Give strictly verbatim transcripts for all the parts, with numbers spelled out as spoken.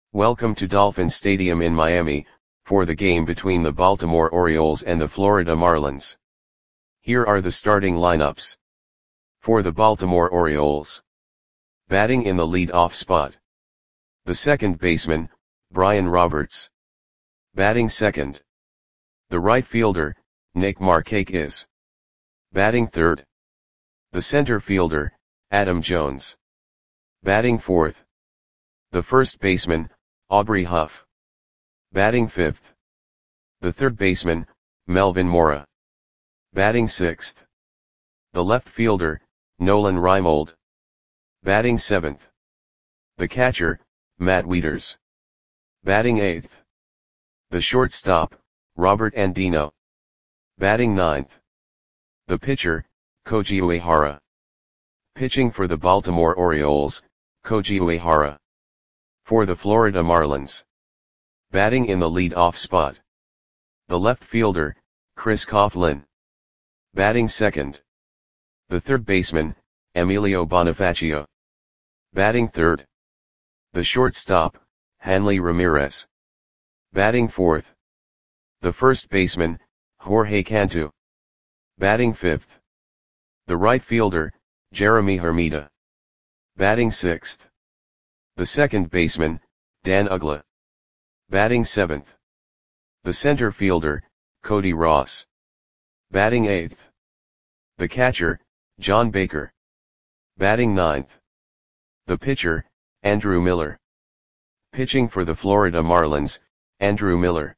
Welcome to Dolphin Stadium in Miami, for the game between the Baltimore Orioles and the Florida Marlins. Here are the starting lineups. For the Baltimore Orioles. Batting in the lead-off spot. The second baseman, Brian Roberts. Batting second. The right fielder, Nick Markakis. Batting third. The center fielder, Adam Jones. Batting fourth. The first baseman, Aubrey Huff. Batting fifth. The third baseman, Melvin Mora. Batting sixth. The left fielder, Nolan Reimold. Batting seventh. The catcher, Matt Wieters. Batting eighth. The shortstop, Robert Andino. Batting ninth. The pitcher, Koji Uehara. Pitching for the Baltimore Orioles, Koji Uehara. For the Florida Marlins. Batting in the lead-off spot. The left fielder, Chris Coughlin. Batting second. The third baseman, Emilio Bonifacio. Batting third. The shortstop, Hanley Ramirez. Batting fourth. The first baseman, Jorge Cantu. Batting fifth. The right fielder, Jeremy Hermida. Batting sixth. The second baseman, Dan Uggla. Batting seventh. The center fielder, Cody Ross. Batting eighth. The catcher, John Baker. Batting ninth. The pitcher, Andrew Miller. Pitching for the Florida Marlins, Andrew Miller.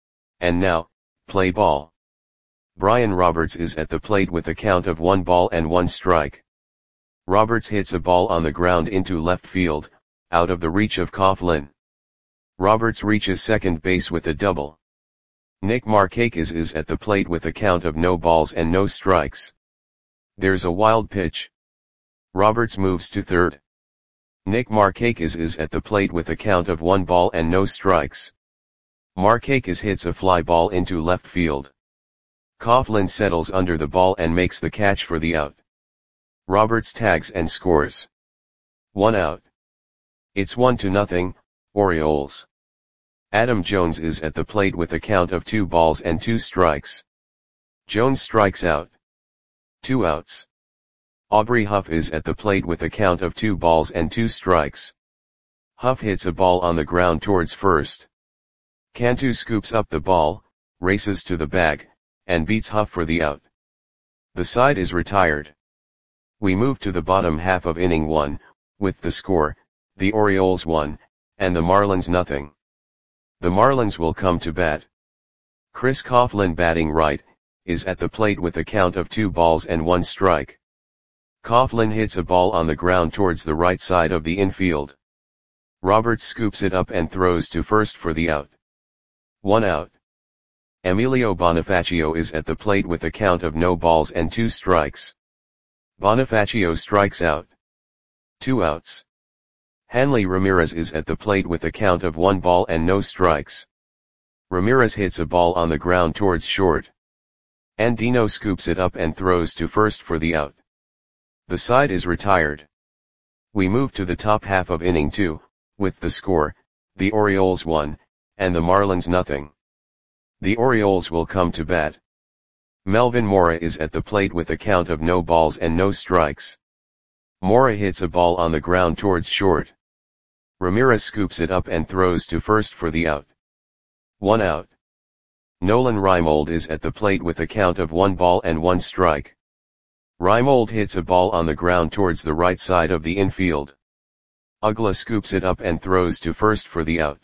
And now, play ball. Brian Roberts is at the plate with a count of one ball and one strike. Roberts hits a ball on the ground into left field, out of the reach of Coughlin. Roberts reaches second base with a double. Nick Markakis is at the plate with a count of no balls and no strikes. There's a wild pitch. Roberts moves to third. Nick Markakis is at the plate with a count of one ball and no strikes. Markakis hits a fly ball into left field. Coughlin settles under the ball and makes the catch for the out. Roberts tags and scores. One out. It's one to nothing, Orioles. Adam Jones is at the plate with a count of two balls and two strikes. Jones strikes out. Two outs. Aubrey Huff is at the plate with a count of two balls and two strikes. Huff hits a ball on the ground towards first. Cantu scoops up the ball, races to the bag, and beats Huff for the out. The side is retired. We move to the bottom half of inning one, with the score, the Orioles one, and the Marlins nothing. The Marlins will come to bat. Chris Coughlin batting right, is at the plate with a count of two balls and one strike. Coughlin hits a ball on the ground towards the right side of the infield. Roberts scoops it up and throws to first for the out. One out. Emilio Bonifacio is at the plate with a count of no balls and two strikes. Bonifacio strikes out. Two outs. Hanley Ramirez is at the plate with a count of one ball and no strikes. Ramirez hits a ball on the ground towards short. Andino scoops it up and throws to first for the out. The side is retired. We move to the top half of inning two, with the score, the Orioles one, and the Marlins nothing. The Orioles will come to bat. Melvin Mora is at the plate with a count of no balls and no strikes. Mora hits a ball on the ground towards short. Ramirez scoops it up and throws to first for the out. One out. Nolan Reimold is at the plate with a count of one ball and one strike. Reimold hits a ball on the ground towards the right side of the infield. Uggla scoops it up and throws to first for the out.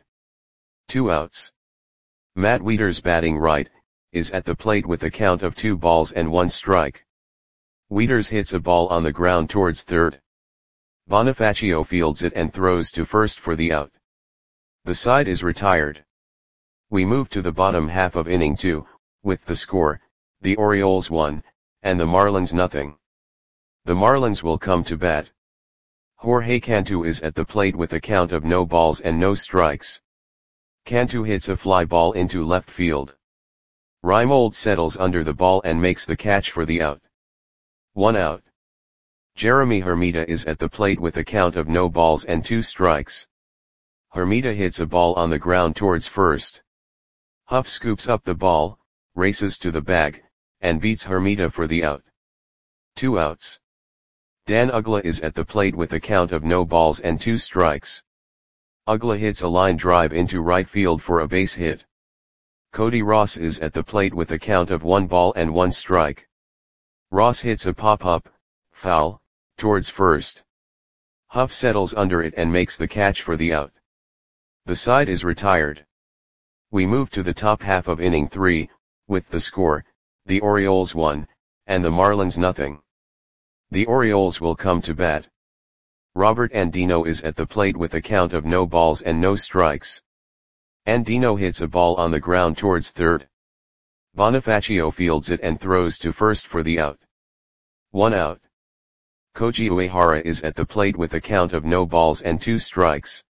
Two outs. Matt Wieters batting right, is at the plate with a count of two balls and one strike. Wieters hits a ball on the ground towards third. Bonifacio fields it and throws to first for the out. The side is retired. We move to the bottom half of inning two, with the score, the Orioles one, and the Marlins nothing. The Marlins will come to bat. Jorge Cantu is at the plate with a count of no balls and no strikes. Cantu hits a fly ball into left field. Reimold settles under the ball and makes the catch for the out. One out. Jeremy Hermida is at the plate with a count of no balls and two strikes. Hermida hits a ball on the ground towards first. Huff scoops up the ball, races to the bag, and beats Hermida for the out. Two outs. Dan Uggla is at the plate with a count of no balls and two strikes. Uggla hits a line drive into right field for a base hit. Cody Ross is at the plate with a count of one ball and one strike. Ross hits a pop-up, foul, towards first. Huff settles under it and makes the catch for the out. The side is retired. We move to the top half of inning three, with the score, the Orioles one, and the Marlins nothing. The Orioles will come to bat. Robert Andino is at the plate with a count of no balls and no strikes. Andino hits a ball on the ground towards third. Bonifacio fields it and throws to first for the out. One out. Koji Uehara is at the plate with a count of no balls and two strikes.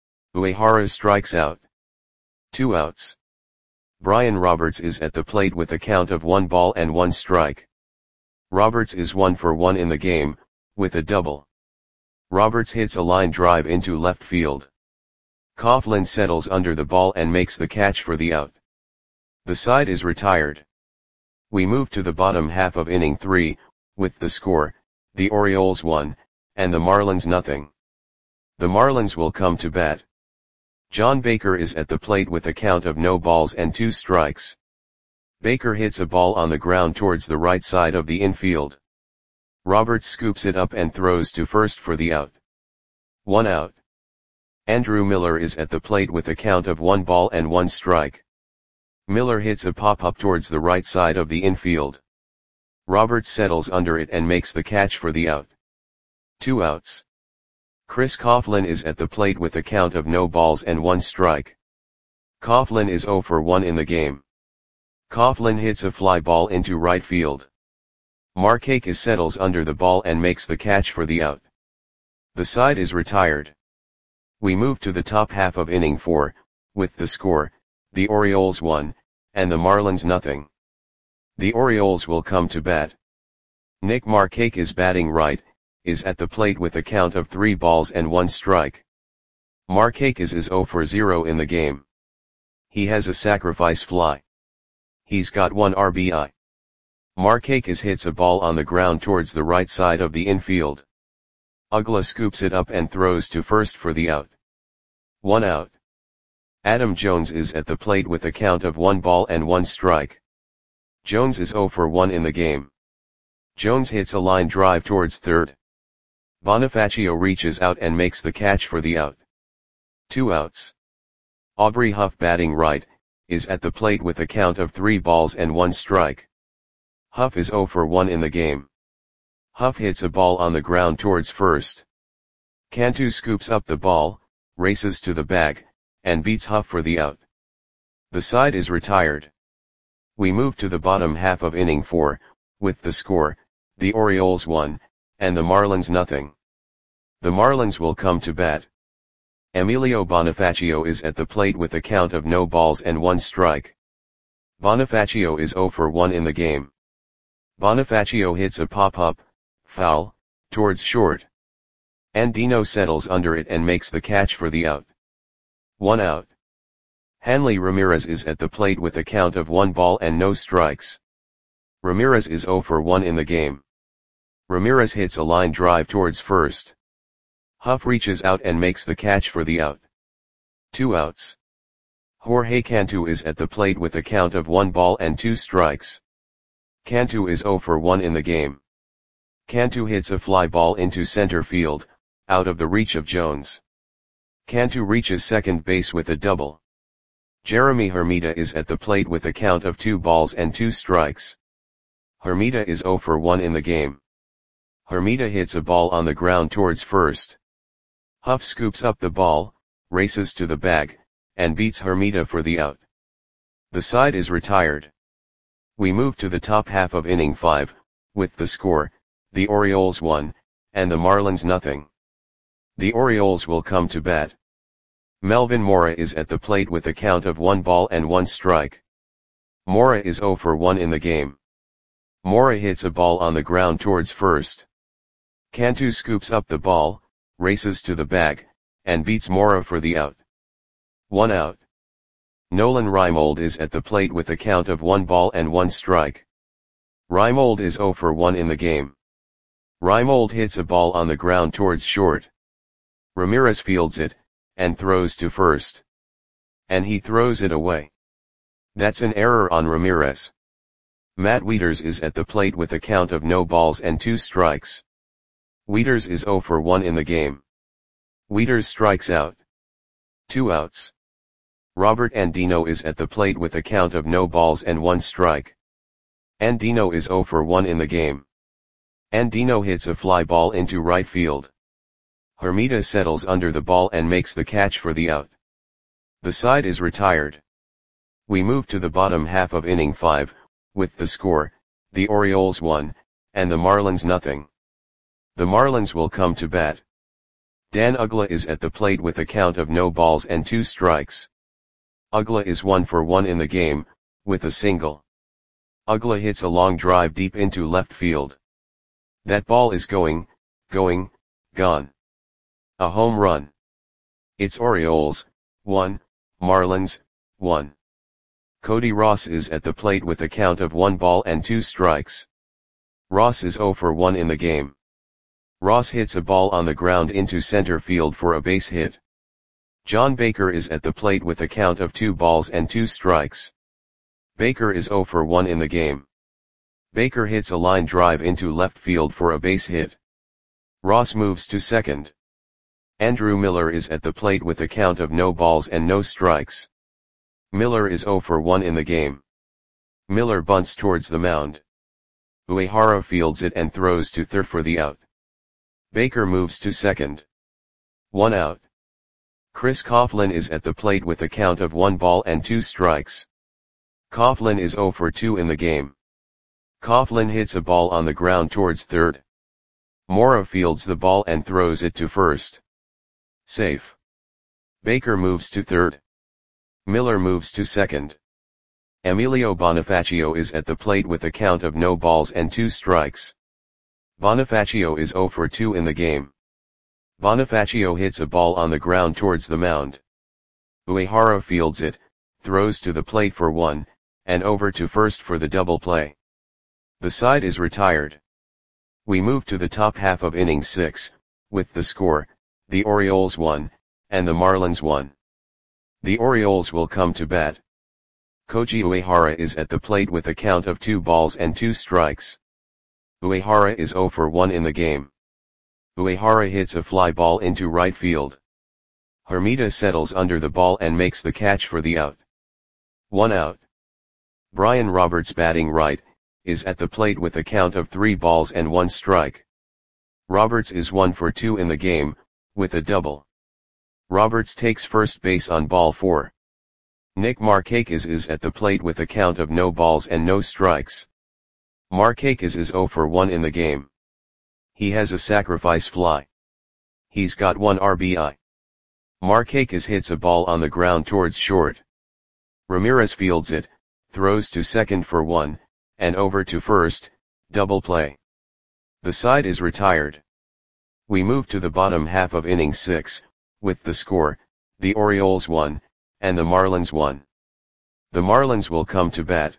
Uehara strikes out. Two outs. Brian Roberts is at the plate with a count of one ball and one strike. Roberts is one for one in the game, with a double. Roberts hits a line drive into left field. Coughlin settles under the ball and makes the catch for the out. The side is retired. We move to the bottom half of inning three, with the score, the Orioles one, and the Marlins nothing. The Marlins will come to bat. John Baker is at the plate with a count of no balls and two strikes. Baker hits a ball on the ground towards the right side of the infield. Roberts scoops it up and throws to first for the out. One out. Andrew Miller is at the plate with a count of one ball and one strike. Miller hits a pop-up towards the right side of the infield. Roberts settles under it and makes the catch for the out. Two outs. Chris Coughlin is at the plate with a count of no balls and one strike. Coughlin is oh for one in the game. Coughlin hits a fly ball into right field. Markakis settles under the ball and makes the catch for the out. The side is retired. We move to the top half of inning four, with the score, the Orioles one, and the Marlins nothing. The Orioles will come to bat. Nick Markakis, batting right, is at the plate with a count of three balls and one strike. Markakis is oh for zero in the game. He has a sacrifice fly. He's got one R B I. Markakis hits a ball on the ground towards the right side of the infield. Uggla scoops it up and throws to first for the out. One out. Adam Jones is at the plate with a count of one ball and one strike. Jones is oh for one in the game. Jones hits a line drive towards third. Bonifacio reaches out and makes the catch for the out. Two outs. Aubrey Huff, batting right, is at the plate with a count of three balls and one strike. Huff is oh for one in the game. Huff hits a ball on the ground towards first. Cantu scoops up the ball, races to the bag, and beats Huff for the out. The side is retired. We move to the bottom half of inning four, with the score, the Orioles one, and the Marlins nothing. The Marlins will come to bat. Emilio Bonifacio is at the plate with a count of no balls and one strike. Bonifacio is oh for one in the game. Bonifacio hits a pop-up, foul, towards short. Andino settles under it and makes the catch for the out. One out. Hanley Ramirez is at the plate with a count of one ball and no strikes. Ramirez is oh for one in the game. Ramirez hits a line drive towards first. Huff reaches out and makes the catch for the out. Two outs. Jorge Cantu is at the plate with a count of one ball and two strikes. Cantu is oh for one in the game. Cantu hits a fly ball into center field, out of the reach of Jones. Cantu reaches second base with a double. Jeremy Hermida is at the plate with a count of two balls and two strikes. Hermida is oh for one in the game. Hermida hits a ball on the ground towards first. Huff scoops up the ball, races to the bag, and beats Hermida for the out. The side is retired. We move to the top half of inning five, with the score, the Orioles one, and the Marlins nothing. The Orioles will come to bat. Melvin Mora is at the plate with a count of one ball and one strike. Mora is oh for one in the game. Mora hits a ball on the ground towards first. Cantu scoops up the ball, races to the bag, and beats Mora for the out. One out. Nolan Reimold is at the plate with a count of one ball and one strike. Reimold is zero for one in the game. Reimold hits a ball on the ground towards short. Ramirez fields it, and throws to first. And he throws it away. That's an error on Ramirez. Matt Wieters is at the plate with a count of no balls and two strikes. Wieters is zero for one in the game. Wieters strikes out. Two outs. Robert Andino is at the plate with a count of no balls and one strike. Andino is zero for one in the game. Andino hits a fly ball into right field. Hermida settles under the ball and makes the catch for the out. The side is retired. We move to the bottom half of inning five, with the score, the Orioles one, and the Marlins nothing. The Marlins will come to bat. Dan Uggla is at the plate with a count of no balls and two strikes. Uggla is one for one in the game, with a single. Uggla hits a long drive deep into left field. That ball is going, going, gone. A home run. It's Orioles, one, Marlins, one. Cody Ross is at the plate with a count of one ball and two strikes. Ross is zero for one in the game. Ross hits a ball on the ground into center field for a base hit. John Baker is at the plate with a count of two balls and two strikes. Baker is zero for one in the game. Baker hits a line drive into left field for a base hit. Ross moves to second. Andrew Miller is at the plate with a count of no balls and no strikes. Miller is zero for one in the game. Miller bunts towards the mound. Uehara fields it and throws to third for the out. Baker moves to second. One out. Chris Coughlin is at the plate with a count of one ball and two strikes. Coughlin is zero for two in the game. Coughlin hits a ball on the ground towards third. Mora fields the ball and throws it to first. Safe. Baker moves to third. Miller moves to second. Emilio Bonifacio is at the plate with a count of no balls and two strikes. Bonifacio is zero for two in the game. Bonifacio hits a ball on the ground towards the mound. Uehara fields it, throws to the plate for one, and over to first for the double play. The side is retired. We move to the top half of inning six, with the score, the Orioles one, and the Marlins one. The Orioles will come to bat. Koji Uehara is at the plate with a count of two balls and two strikes. Uehara is zero for one in the game. Uehara hits a fly ball into right field. Hermida settles under the ball and makes the catch for the out. One out. Brian Roberts, batting right, is at the plate with a count of three balls and one strike. Roberts is one for two in the game, with a double. Roberts takes first base on ball four. Nick Markakis is at the plate with a count of no balls and no strikes. Markakis is zero for one in the game. He has a sacrifice fly. He's got one R B I. Markakis hits a ball on the ground towards short. Ramirez fields it, throws to second for one, and over to first, double play. The side is retired. We move to the bottom half of inning six, with the score, the Orioles one, and the Marlins one. The Marlins will come to bat.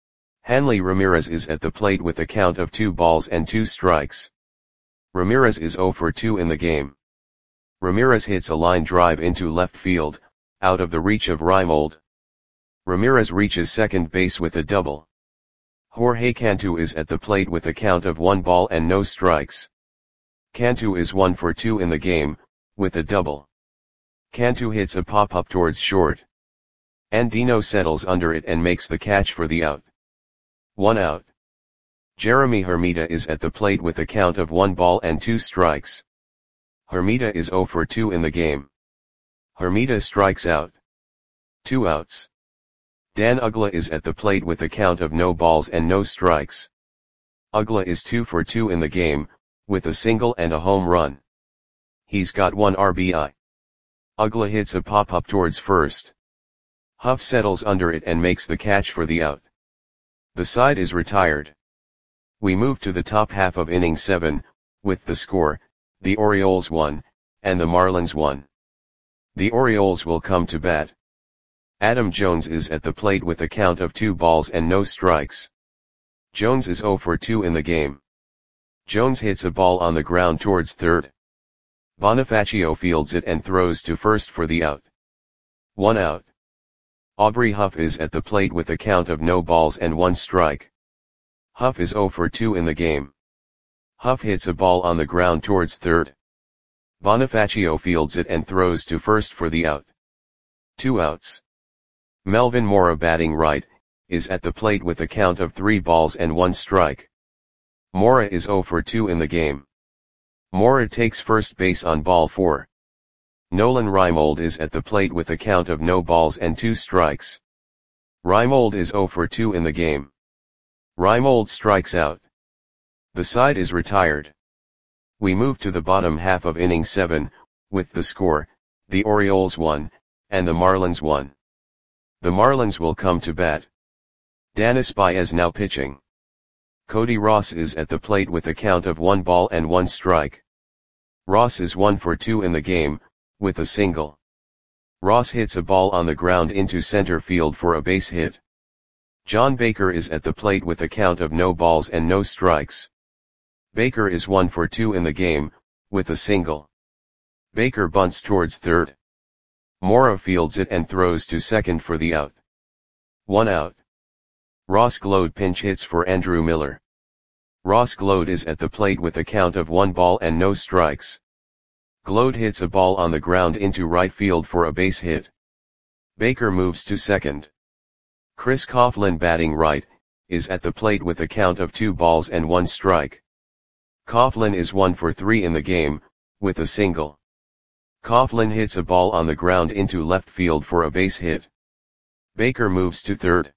Hanley Ramirez is at the plate with a count of two balls and two strikes. Ramirez is zero for two in the game. Ramirez hits a line drive into left field, out of the reach of Reimold. Ramirez reaches second base with a double. Jorge Cantu is at the plate with a count of one ball and no strikes. Cantu is one for two in the game, with a double. Cantu hits a pop-up towards short. Andino settles under it and makes the catch for the out. One out. Jeremy Hermida is at the plate with a count of one ball and two strikes. Hermida is zero for two in the game. Hermida strikes out. Two outs. Dan Uggla is at the plate with a count of no balls and no strikes. Uggla is two for two in the game, with a single and a home run. He's got one R B I. Uggla hits a pop-up towards first. Huff settles under it and makes the catch for the out. The side is retired. We move to the top half of inning seven, with the score, the Orioles one, and the Marlins one. The Orioles will come to bat. Adam Jones is at the plate with a count of two balls and no strikes. Jones is zero for two in the game. Jones hits a ball on the ground towards third. Bonifacio fields it and throws to first for the out. One out. Aubrey Huff is at the plate with a count of no balls and one strike. Huff is zero for two in the game. Huff hits a ball on the ground towards third. Bonifacio fields it and throws to first for the out. Two outs. Melvin Mora, batting right, is at the plate with a count of three balls and one strike. Mora is zero for two in the game. Mora takes first base on ball four. Nolan Reimold is at the plate with a count of no balls and two strikes. Reimold is zero for two in the game. Reimold strikes out. The side is retired. We move to the bottom half of inning seven, with the score, the Orioles one, and the Marlins one. The Marlins will come to bat. Danis Baez now pitching. Cody Ross is at the plate with a count of one ball and one strike. Ross is one for two in the game, with a single. Ross hits a ball on the ground into center field for a base hit. John Baker is at the plate with a count of no balls and no strikes. Baker is one for two in the game, with a single. Baker bunts towards third. Mora fields it and throws to second for the out. One out. Ross Gload pinch hits for Andrew Miller. Ross Gload is at the plate with a count of one ball and no strikes. Gload hits a ball on the ground into right field for a base hit. Baker moves to second. Chris Coughlin, batting right, is at the plate with a count of two balls and one strike. Coughlin is one for three in the game, with a single. Coughlin hits a ball on the ground into left field for a base hit. Baker moves to third.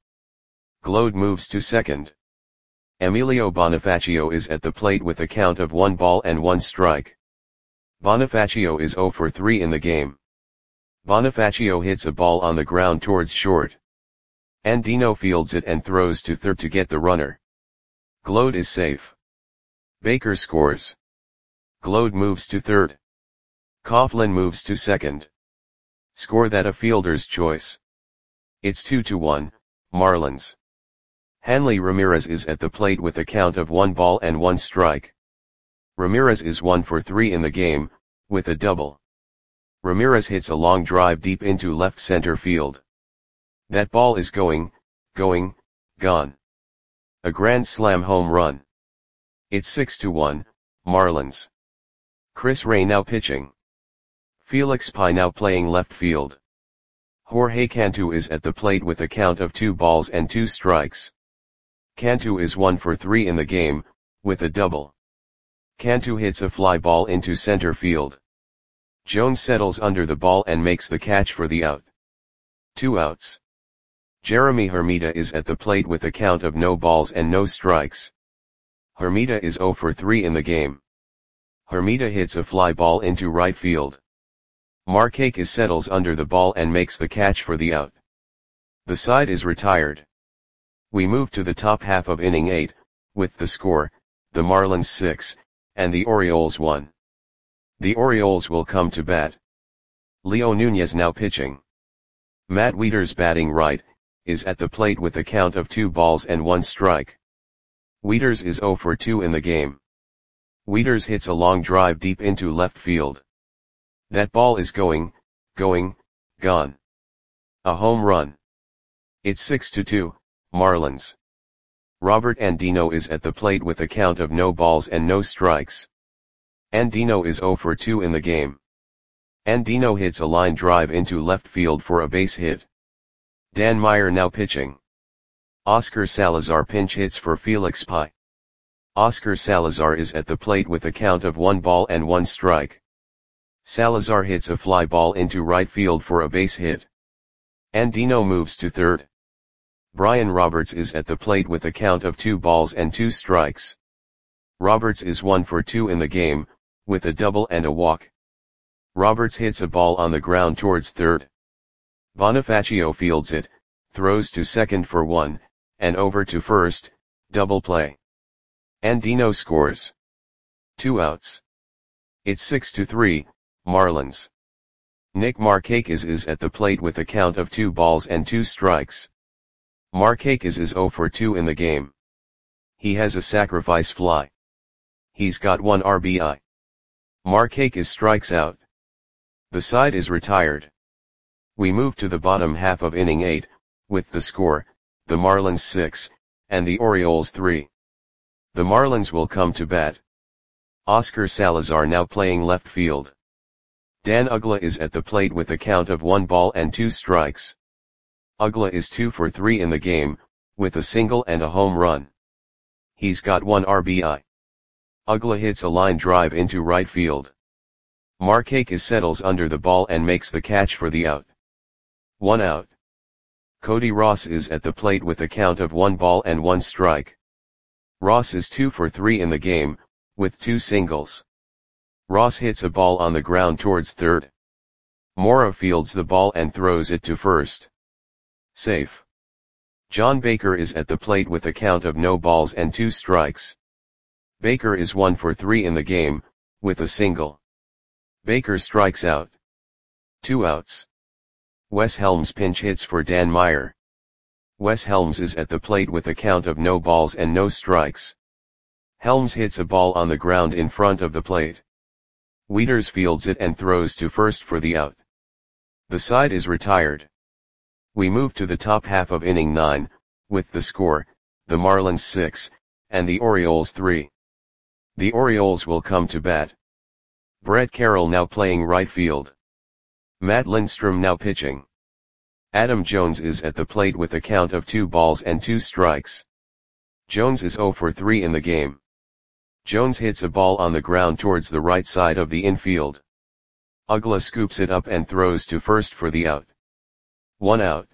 Gload moves to second. Emilio Bonifacio is at the plate with a count of one ball and one strike. Bonifacio is zero for three in the game. Bonifacio hits a ball on the ground towards short. Andino fields it and throws to third to get the runner. Gload is safe. Baker scores. Gload moves to third. Coughlin moves to second. Score that a fielder's choice. It's two to one, Marlins. Hanley Ramirez is at the plate with a count of one ball and one strike. Ramirez is one for three in the game, with a double. Ramirez hits a long drive deep into left center field. That ball is going, going, gone. A grand slam home run. It's six to one, Marlins. Chris Ray now pitching. Felix Pie now playing left field. Jorge Cantu is at the plate with a count of two balls and two strikes. Cantu is one for three in the game, with a double. Cantu hits a fly ball into center field. Jones settles under the ball and makes the catch for the out. Two outs. Jeremy Hermida is at the plate with a count of no balls and no strikes. Hermida is zero for three in the game. Hermida hits a fly ball into right field. Markakis settles under the ball and makes the catch for the out. The side is retired. We move to the top half of inning eight, with the score, the Marlins six, and the Orioles one. The Orioles will come to bat. Leo Nunez now pitching. Matt Wieters, batting right, is at the plate with a count of two balls and one strike. Wieters is zero for two in the game. Wieters hits a long drive deep into left field. That ball is going, going, gone. A home run. It's six to two, Marlins. Robert Andino is at the plate with a count of no balls and no strikes. Andino is zero for two in the game. Andino hits a line drive into left field for a base hit. Dan Meyer now pitching. Oscar Salazar pinch hits for Felix Pie. Oscar Salazar is at the plate with a count of one ball and one strike. Salazar hits a fly ball into right field for a base hit. Andino moves to third. Brian Roberts is at the plate with a count of two balls and two strikes. Roberts is one for two in the game, with a double and a walk. Roberts hits a ball on the ground towards third. Bonifacio fields it, throws to second for one, and over to first, double play. Andino scores. Two outs. It's six to three, Marlins. Nick Markakis is at the plate with a count of two balls and two strikes. Markakis is zero for two in the game. He has a sacrifice fly. He's got one R B I. Markakis strikes out. The side is retired. We move to the bottom half of inning eight, with the score, the Marlins six, and the Orioles three. The Marlins will come to bat. Oscar Salazar now playing left field. Dan Uggla is at the plate with a count of one ball and two strikes. Uggla is two for three in the game, with a single and a home run. He's got one R B I. Uggla hits a line drive into right field. Markakis settles under the ball and makes the catch for the out. One out. Cody Ross is at the plate with a count of one ball and one strike. Ross is two for three in the game, with two singles. Ross hits a ball on the ground towards third. Mora fields the ball and throws it to first. Safe. John Baker is at the plate with a count of no balls and two strikes. Baker is one for three in the game, with a single. Baker strikes out. Two outs. Wes Helms pinch hits for Dan Meyer. Wes Helms is at the plate with a count of no balls and no strikes. Helms hits a ball on the ground in front of the plate. Wieters fields it and throws to first for the out. The side is retired. We move to the top half of inning nine, with the score, the Marlins six, and the Orioles three. The Orioles will come to bat. Brett Carroll now playing right field. Matt Lindstrom now pitching. Adam Jones is at the plate with a count of two balls and two strikes. Jones is zero for three in the game. Jones hits a ball on the ground towards the right side of the infield. Uggla scoops it up and throws to first for the out. One out.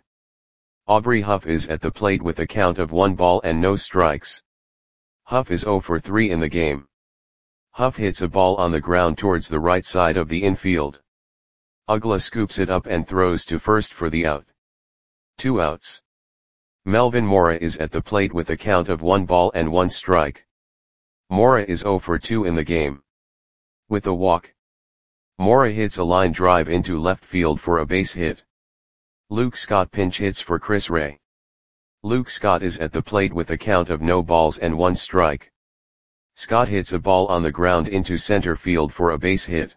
Aubrey Huff is at the plate with a count of one ball and no strikes. Huff is zero for three in the game. Huff hits a ball on the ground towards the right side of the infield. Uggla scoops it up and throws to first for the out. Two outs. Melvin Mora is at the plate with a count of one ball and one strike. Mora is zero for two in the game. With a walk. Mora hits a line drive into left field for a base hit. Luke Scott pinch hits for Chris Ray. Luke Scott is at the plate with a count of no balls and one strike. Scott hits a ball on the ground into center field for a base hit.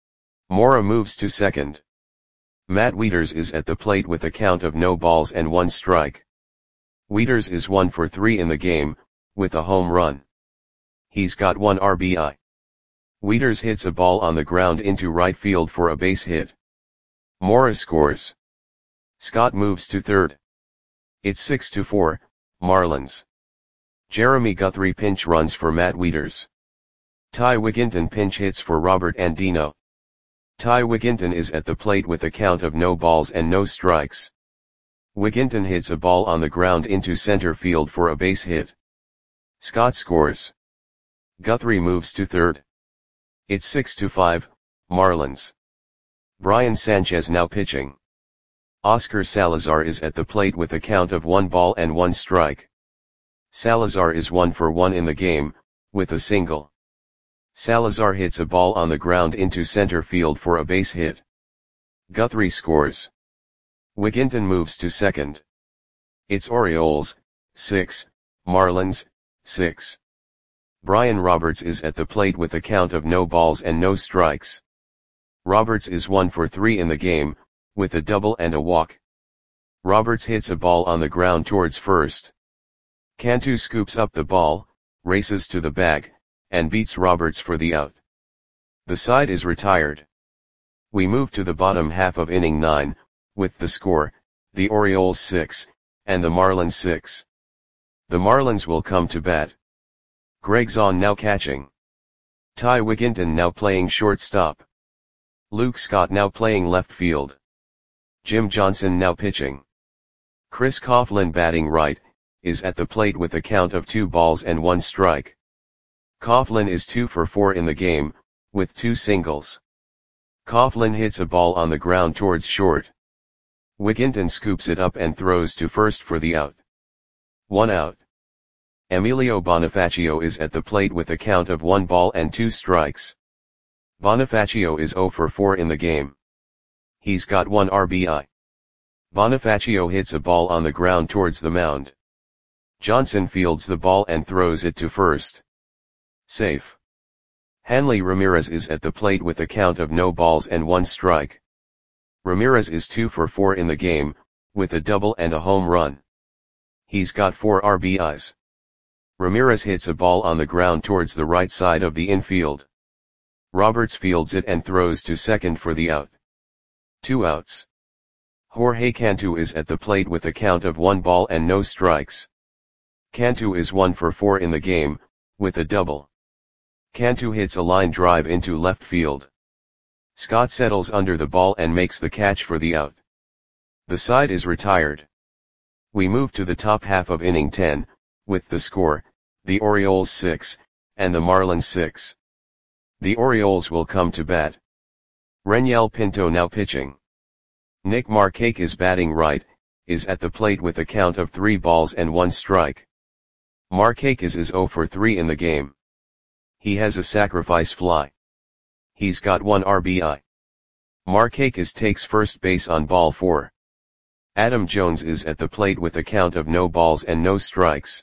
Mora moves to second. Matt Wieters is at the plate with a count of no balls and one strike. Wieters is one for three in the game, with a home run. He's got one R B I. Wieters hits a ball on the ground into right field for a base hit. Mora scores. Scott moves to third. It's six to four, Marlins. Jeremy Guthrie pinch runs for Matt Wieters. Ty Wigginton pinch hits for Robert Andino. Ty Wigginton is at the plate with a count of no balls and no strikes. Wigginton hits a ball on the ground into center field for a base hit. Scott scores. Guthrie moves to third. It's six to five, Marlins. Brian Sanchez now pitching. Oscar Salazar is at the plate with a count of one ball and one strike. Salazar is one for one in the game, with a single. Salazar hits a ball on the ground into center field for a base hit. Guthrie scores. Wigginton moves to second. It's Orioles, six, Marlins, six. Brian Roberts is at the plate with a count of no balls and no strikes. Roberts is one for three in the game, with a double and a walk. Roberts hits a ball on the ground towards first. Cantu scoops up the ball, races to the bag, and beats Roberts for the out. The side is retired. We move to the bottom half of inning nine, with the score, the Orioles six, and the Marlins six. The Marlins will come to bat. Greg Zahn now catching. Ty Wigginton now playing shortstop. Luke Scott now playing left field. Jim Johnson now pitching. Chris Coughlin batting right, is at the plate with a count of two balls and one strike. Coughlin is two for four in the game, with two singles. Coughlin hits a ball on the ground towards short. Wigginton scoops it up and throws to first for the out. One out. Emilio Bonifacio is at the plate with a count of one ball and two strikes. Bonifacio is zero for four in the game. He's got one R B I. Bonifacio hits a ball on the ground towards the mound. Johnson fields the ball and throws it to first. Safe. Hanley Ramirez is at the plate with a count of no balls and one strike. Ramirez is two for four in the game, with a double and a home run. He's got four R B Is. Ramirez hits a ball on the ground towards the right side of the infield. Roberts fields it and throws to second for the out. Two outs. Jorge Cantu is at the plate with a count of one ball and no strikes. Cantu is one for four in the game, with a double. Cantu hits a line drive into left field. Scott settles under the ball and makes the catch for the out. The side is retired. We move to the top half of inning ten, with the score, the Orioles six, and the Marlins six. The Orioles will come to bat. Reniel Pinto now pitching. Nick Markakis batting right, is at the plate with a count of three balls and one strike. Markakis is zero for three in the game. He has a sacrifice fly. He's got one R B I. Markakis takes first base on ball four. Adam Jones is at the plate with a count of no balls and no strikes.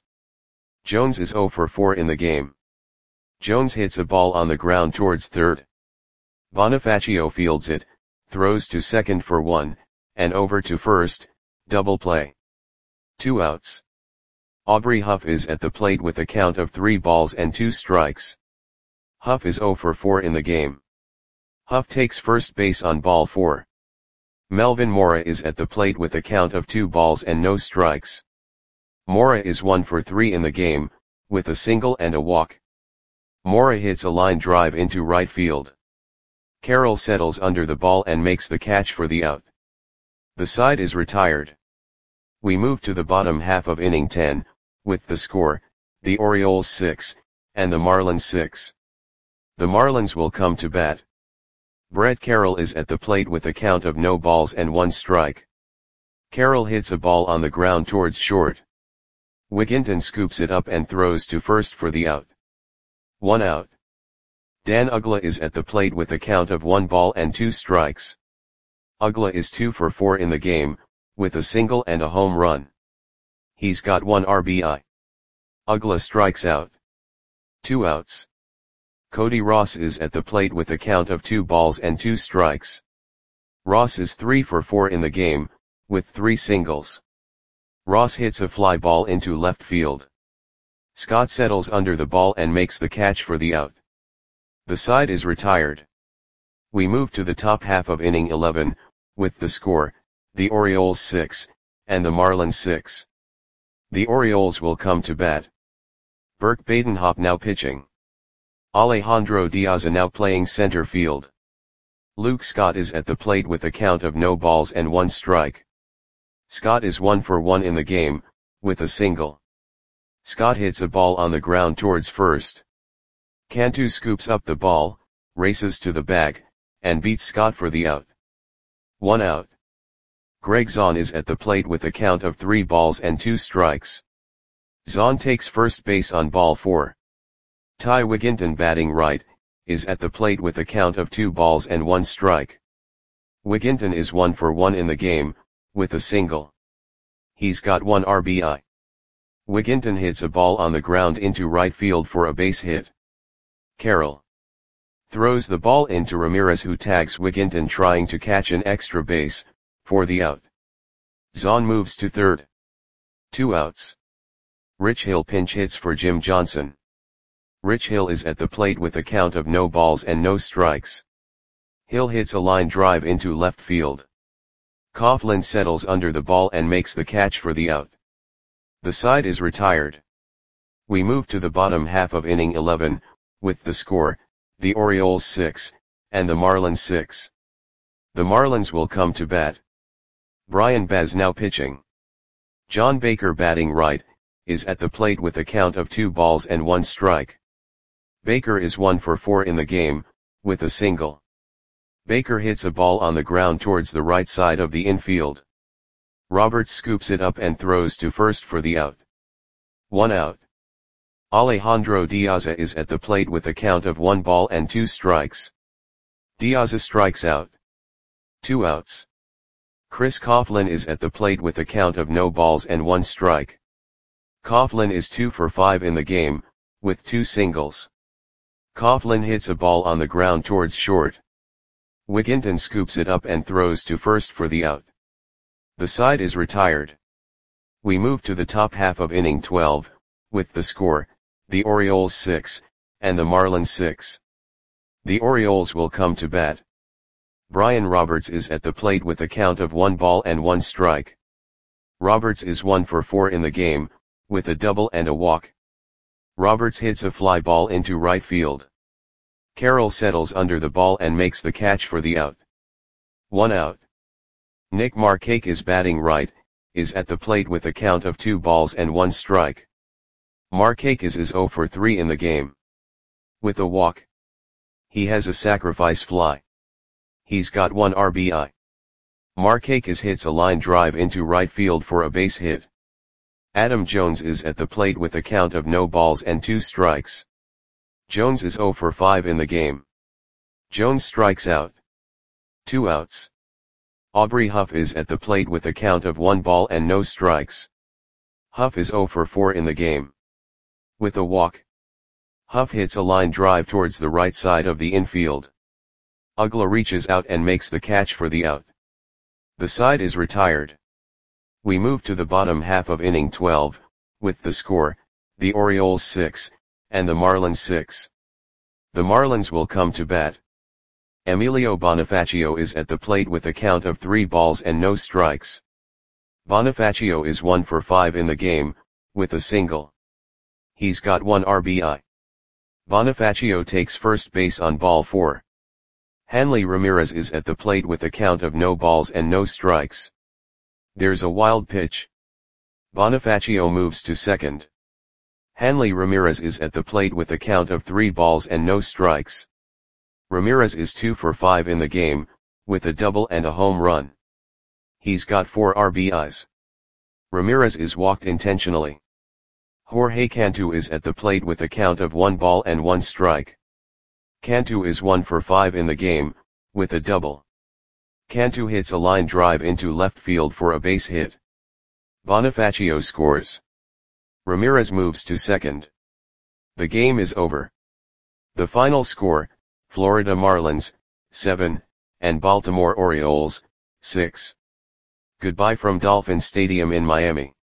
Jones is zero for four in the game. Jones hits a ball on the ground towards third. Bonifacio fields it, throws to second for one, and over to first, double play. Two outs. Aubrey Huff is at the plate with a count of three balls and two strikes. Huff is zero for four in the game. Huff takes first base on ball four. Melvin Mora is at the plate with a count of two balls and no strikes. Mora is one for three in the game, with a single and a walk. Mora hits a line drive into right field. Carroll settles under the ball and makes the catch for the out. The side is retired. We move to the bottom half of inning ten, with the score, the Orioles six, and the Marlins six. The Marlins will come to bat. Brett Carroll is at the plate with a count of no balls and one strike. Carroll hits a ball on the ground towards short. Wigginton scoops it up and throws to first for the out. One out. Dan Uggla is at the plate with a count of one ball and two strikes. Uggla is two for four in the game, with a single and a home run. He's got one R B I. Uggla strikes out. Two outs. Cody Ross is at the plate with a count of two balls and two strikes. Ross is three for four in the game, with three singles. Ross hits a fly ball into left field. Scott settles under the ball and makes the catch for the out. The side is retired. We move to the top half of inning eleven, with the score, the Orioles six, and the Marlins six. The Orioles will come to bat. Burke Badenhop now pitching. Alejandro Diaz now playing center field. Luke Scott is at the plate with a count of no balls and one strike. Scott is one for one in the game, with a single. Scott hits a ball on the ground towards first. Cantu scoops up the ball, races to the bag, and beats Scott for the out. One out. Greg Zahn is at the plate with a count of three balls and two strikes. Zahn takes first base on ball four. Ty Wigginton batting right, is at the plate with a count of two balls and one strike. Wigginton is one for one in the game, with a single. He's got one R B I. Wigginton hits a ball on the ground into right field for a base hit. Carroll throws the ball into Ramirez, who tags Wigginton trying to catch an extra base, for the out. Zahn moves to third. Two outs. Rich Hill pinch hits for Jim Johnson. Rich Hill is at the plate with a count of no balls and no strikes. Hill hits a line drive into left field. Coughlin settles under the ball and makes the catch for the out. The side is retired. We move to the bottom half of inning eleven, with the score, the Orioles six, and the Marlins six. The Marlins will come to bat. Brian Baz now pitching. John Baker batting right, is at the plate with a count of two balls and one strike. Baker is one for four in the game, with a single. Baker hits a ball on the ground towards the right side of the infield. Roberts scoops it up and throws to first for the out. One out. Alejandro Diaz is at the plate with a count of one ball and two strikes. Diaz strikes out. Two outs. Chris Coughlin is at the plate with a count of no balls and one strike. Coughlin is two for five in the game, with two singles. Coughlin hits a ball on the ground towards short. Wigginton scoops it up and throws to first for the out. The side is retired. We move to the top half of inning twelve, with the score, the Orioles six, and the Marlins six. The Orioles will come to bat. Brian Roberts is at the plate with a count of one ball and one strike. Roberts is one for four in the game, with a double and a walk. Roberts hits a fly ball into right field. Carroll settles under the ball and makes the catch for the out. One out. Nick Markakis batting right, is at the plate with a count of two balls and one strike. Markakis is zero for three in the game. With a walk. He has a sacrifice fly. He's got one R B I. Markakis hits a line drive into right field for a base hit. Adam Jones is at the plate with a count of no balls and two strikes. Jones is zero for five in the game. Jones strikes out. Two outs. Aubrey Huff is at the plate with a count of one ball and no strikes. Huff is zero for four in the game. With a walk. Huff hits a line drive towards the right side of the infield. Uggla reaches out and makes the catch for the out. The side is retired. We move to the bottom half of inning twelve, with the score, the Orioles six, and the Marlins six. The Marlins will come to bat. Emilio Bonifacio is at the plate with a count of three balls and no strikes. Bonifacio is one for five in the game, with a single. He's got one R B I. Bonifacio takes first base on ball four. Hanley Ramirez is at the plate with a count of no balls and no strikes. There's a wild pitch. Bonifacio moves to second. Hanley Ramirez is at the plate with a count of three balls and no strikes. Ramirez is two for five in the game, with a double and a home run. He's got four R B Is. Ramirez is walked intentionally. Jorge Cantu is at the plate with a count of one ball and one strike. Cantu is one for five in the game, with a double. Cantu hits a line drive into left field for a base hit. Bonifacio scores. Ramirez moves to second. The game is over. The final score, Florida Marlins, seven, and Baltimore Orioles, six. Goodbye from Dolphin Stadium in Miami.